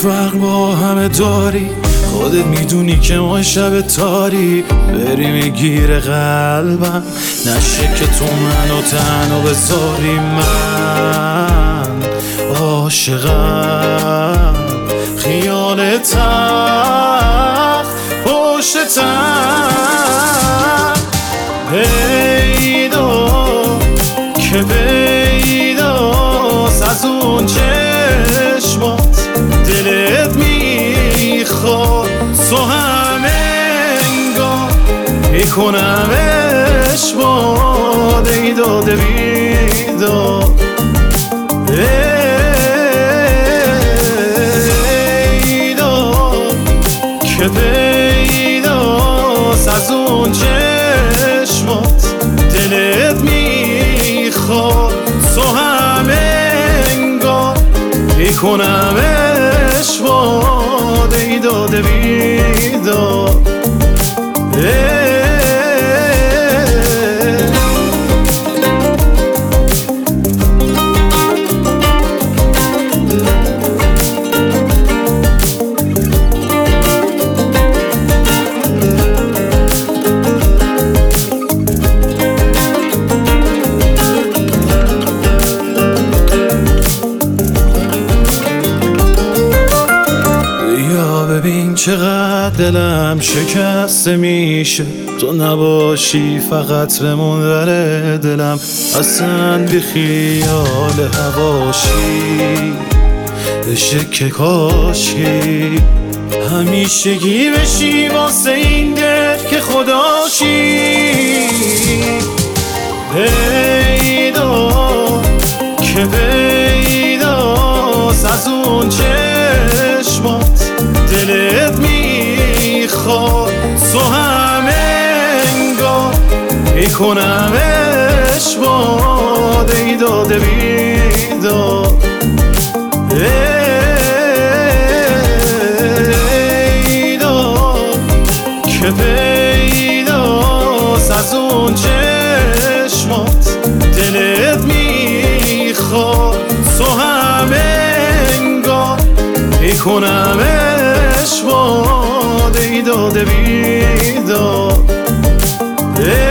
فرق با همه داری، خودت میدونی که ما شب تاری بریم گیر قلبم نشه که تو منو تنها بذاری. من عاشقم خیالتم پشتم پیدا که پیداست از اون چشمات دلت میخواد تو همینگاه میکنمش باد ای داده بیداد که پیداست از اون چشمات دلت میخواد تو همینگاه میکنمش باد ای داده بیداد. ببین چقدر دلم شکسته میشه تو نباشی فقط بمون بره دلم اصلا بی خیال هواشی بشه که کاشی همیشگی بشی واسه این دل که خداشی پیدا که پیداست از اون چشمات دلت میخواد تو همینگاه میکنمش باد ای داده بیداد که پیداست از اون چشمات دلت میخواد تو همینگاه میکنمش باد ای داده بیداد.